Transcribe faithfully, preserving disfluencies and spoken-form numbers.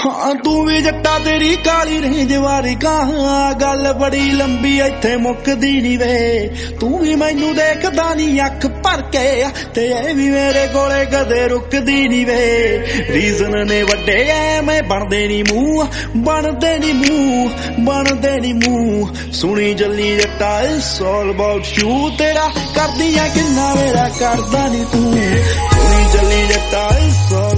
हाँ तू भी जट्टा तेरी काली रेंज वाली कहाँ गल बड़ी लंबी इत्थे मुकदी नी वे तू भी मैनू देखदा नी अख भर के ते ए भी मेरे कोले कदे रुकदी नी वे रीजन ने वड्डे ऐ मैं बनदे नी मूंह बनदे नी मूंह बनदे नी मूंह सुनी जल्ली जट्टा इट्स ऑल अबाउट यू तेरा करदी ऐ किन्ना मेरा करदा नी तू सुनी जल्ली जट्टा इट्स